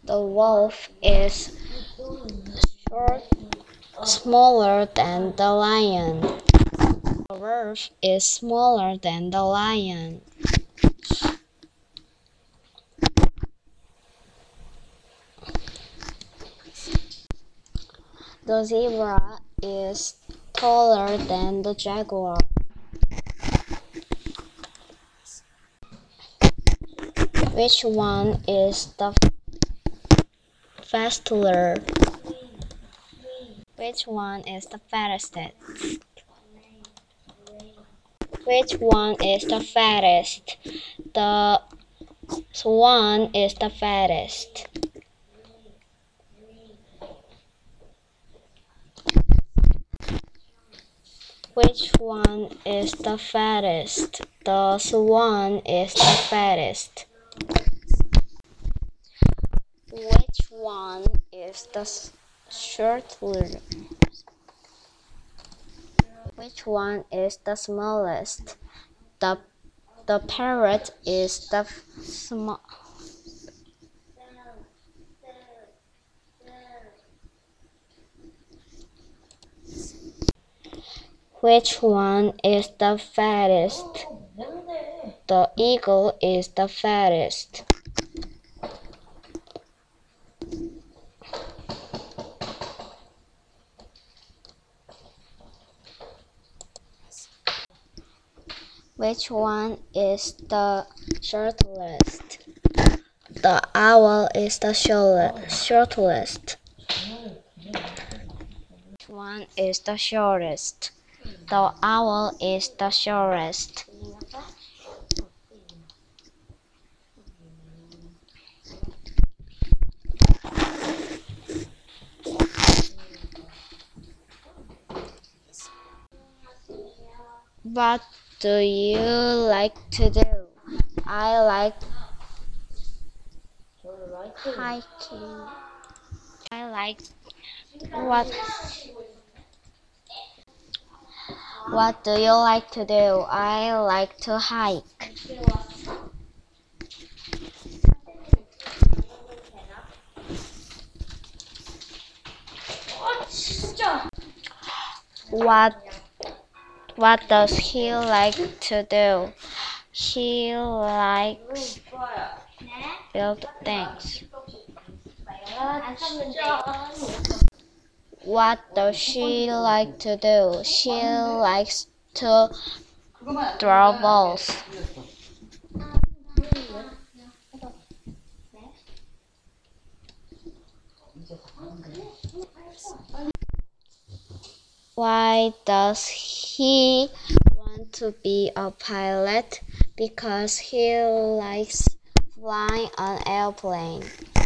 The wolf is smaller than the lion. The wolf is smaller than the lion. The zebra is taller than the jaguar. Which one is the fastest? Which one is the fattest? Which one is the fattest? The swan is the fattest. Which one is the fattest? The swan is the fattest. Which one is the shortest? Which one is the smallest? The parrot is the small. Which one is the fattest? The eagle is the fattest. Which one is the shortest? The owl is the shortest. Which one is the shortest? The owl is the shortest. What do you like to do? I like hiking. I like what do you like to do? I like to hike. What does he like to do? He likes build things. What does she like to do? She likes to throw balls. Why does he want to be a pilot? Because he likes flying an airplane.